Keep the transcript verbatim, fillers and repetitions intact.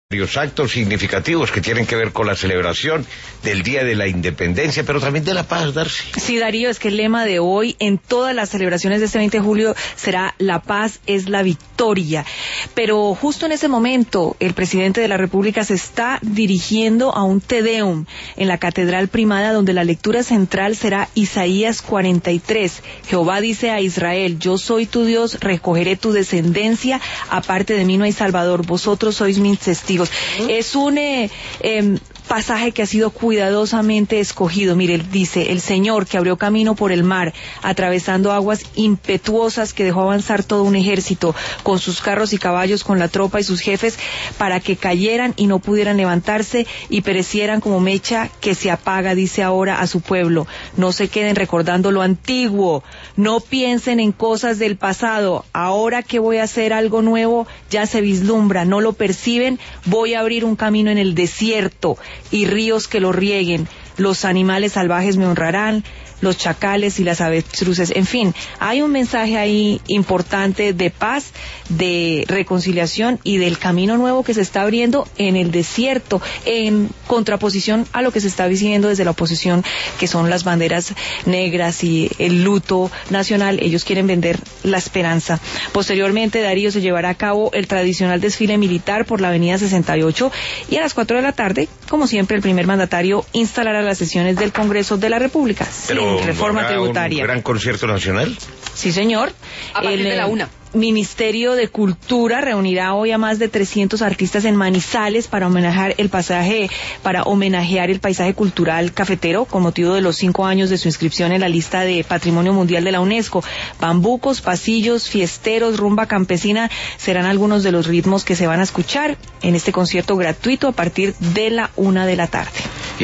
Varios actos significativos que tienen que ver con la celebración del Día de la Independencia, pero también de la paz, Darcy. Sí, Darío, es que el lema de hoy en todas las celebraciones de este veinte de julio será "La paz es la victoria". Pero justo en ese momento, el presidente de la República se está dirigiendo a un Te Deum en la Catedral Primada, donde la lectura central será Isaías cuarenta y tres. Jehová dice a Israel: yo soy tu Dios, recogeré tu descendencia, aparte de mí no hay salvador, vosotros sois mis testigos. Es un eh, eh, pasaje que ha sido cuidadosamente escogido. Mire, dice: el Señor que abrió camino por el mar, atravesando aguas impetuosas, que dejó avanzar todo un ejército, con sus carros y caballos, con la tropa y sus jefes, para que cayeran y no pudieran levantarse, y perecieran como mecha que se apaga. Dice ahora a su pueblo: no se queden recordando lo antiguo, no piensen en cosas del pasado, ahora que voy a hacer algo nuevo, ya se vislumbra, no lo perciben. Voy a abrir un camino en el desierto y ríos que lo rieguen. Los animales salvajes me honrarán, los chacales y las avestruces. En fin, hay un mensaje ahí importante de paz, de reconciliación y del camino nuevo que se está abriendo en el desierto, en contraposición a lo que se está diciendo desde la oposición, que son las banderas negras y el luto nacional. Ellos quieren vender la esperanza. Posteriormente, Darío, se llevará a cabo el tradicional desfile militar por la avenida sesenta y ocho, y a las cuatro de la tarde, como siempre, el primer mandatario instalará las sesiones del Congreso de la República. Pero sin reforma tributaria. ¿Un gran concierto nacional? Sí, señor. A partir el, de la una. Ministerio de Cultura reunirá hoy a más de trescientos artistas en Manizales para homenajear el pasaje, para homenajear el paisaje cultural cafetero con motivo de los cinco años de su inscripción en la lista de Patrimonio Mundial de la UNESCO. Bambucos, pasillos, fiesteros, rumba campesina serán algunos de los ritmos que se van a escuchar en este concierto gratuito a partir de la una de la tarde.